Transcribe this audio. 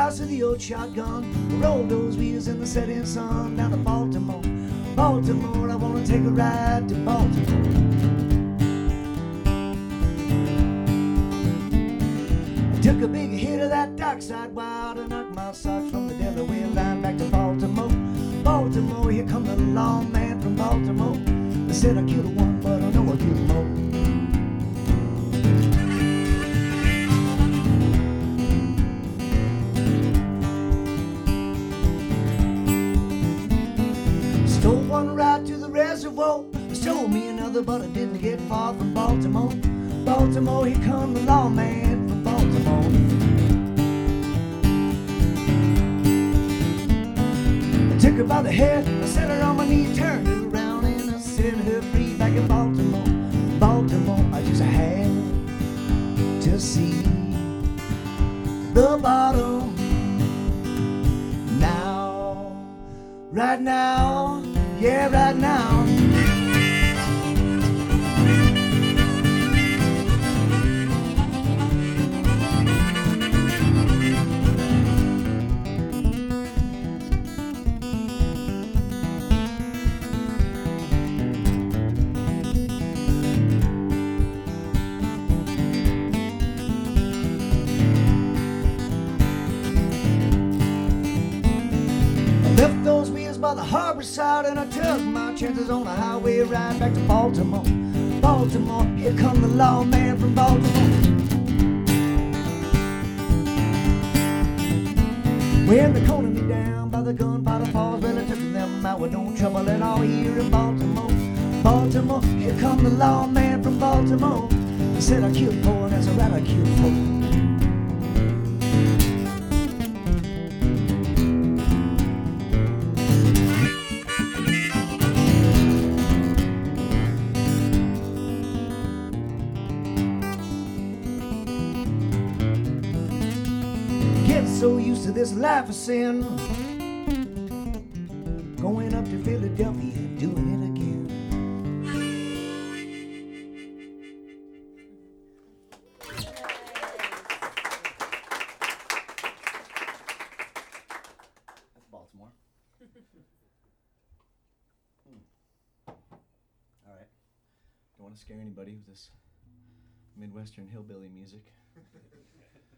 house of the old shotgun. Roll those wheels in the setting sun. Down to Baltimore, Baltimore, I wanna take a ride to Baltimore. I took a big hit of that dockside wild and knocked my socks from the Delaware line back to Baltimore. Baltimore, here come the lawman from Baltimore. They said I killed one, but I know I killed more. Stole one right to the reservoir. Stole me another, but I didn't get far from Baltimore. Baltimore, here come the lawman from Baltimore. I took her by the hair, I set her on my knee, turned her around, and I set her free back in Baltimore. Baltimore, I just had to see the bottom now, right now, yeah, right now. Left those wheels by the harbor side and I took my chances on a highway ride back to Baltimore. Baltimore, here come the lawman from Baltimore. When they cornered me down by the Gunpowder Falls, well, I took them out with no trouble at all here in Baltimore. Baltimore, here come the lawman from Baltimore. They said I killed four and that's a right, I killed four. So used to this life of sin, going up to Philadelphia and doing it again. That's Baltimore. All right. Don't want to scare anybody with this Midwestern hillbilly music.